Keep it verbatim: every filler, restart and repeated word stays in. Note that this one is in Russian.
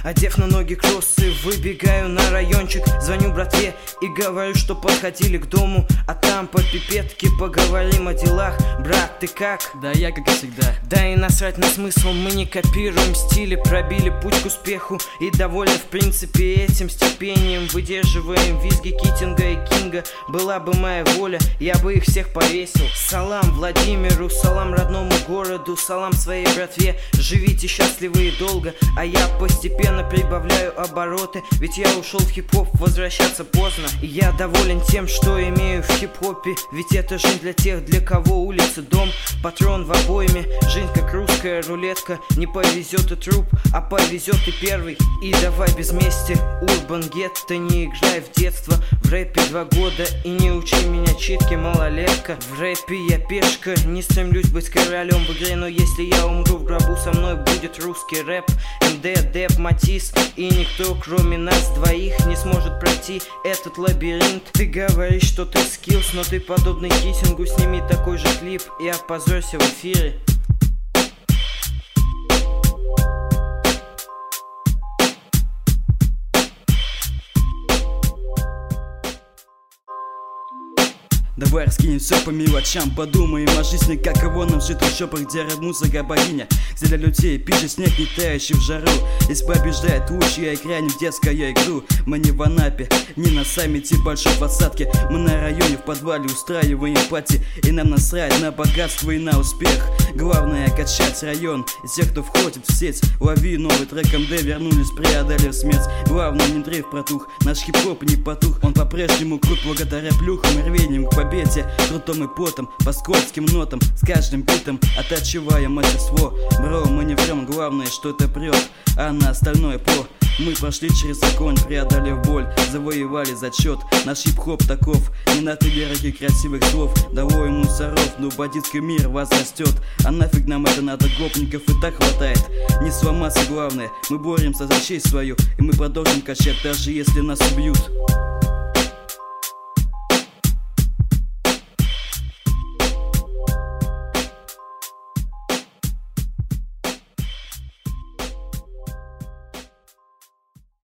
Одев на ноги кроссы, выбегаю на райончик. Звоню братве и говорю, что подходили к дому. А там по пипетке поговорим о делах. Брат, ты как? Да я как и всегда. Да и насрать на смысл, мы не копируем стили. Пробили путь к успеху и довольны в принципе этим. С терпением выдерживаем визги Китинга и Кинга. Была бы моя воля, я бы их всех повесил. Салам Владимиру, салам родному городу, салам своей братве. Живите счастливы и долго, а я постепенно прибавляю обороты. Ведь я ушел в хип-хоп, возвращаться поздно. И я доволен тем, что имею в хип-хопе. Ведь это жизнь для тех, для кого улица дом. Патрон в обойме, жизнь как русская рулетка. Не повезет и труп, а повезет и первый. И давай без мести, Урбан Гетто, не играй в детство. В рэпе два года и не учи меня читки, малолетка. В рэпе я пешка, не стремлюсь быть королем в игре. Но если я умру в гробу, со мной будет русский рэп. МД, Деп, Матис, и никто кроме нас двоих не сможет пройти этот лабиринт. Ты говоришь, что ты скиллс, но ты подобный Китингу. Сними такой же клип и опозорься в эфире. Давай раскинем все по мелочам, подумаем о жизни, каково нам жить в шопах, где рэп-музыка богиня, где для людей пишет снег, не тающий в жару. Здесь побеждает лучший, я играю в детскую игру. Мы не в Анапе, не на саммите большой двадцатки. Мы на районе в подвале устраиваем пати. И нам насрать на богатство и на успех. Главное качать район из тех, кто входит в сеть. Лови новый трек МД, вернулись, преодолев смерть. Главное не дрейф протух, наш хип-хоп не потух. Он по-прежнему крут благодаря плюхам и рвением к победе, трудом и потом, по скользким нотам, с каждым битом оттачивая мастерство. Бро, мы не врем, главное, что это прет, а на остальное по. Мы прошли через огонь, преодолев боль, завоевали зачет. Наш хип-хоп таков, не надо лирики красивых слов. Долой мусоров, но бандитский мир возрастет. А нафиг нам это надо, гопников и так хватает. Не сломаться главное, мы боремся за честь свою. И мы продолжим качать, даже если нас убьют.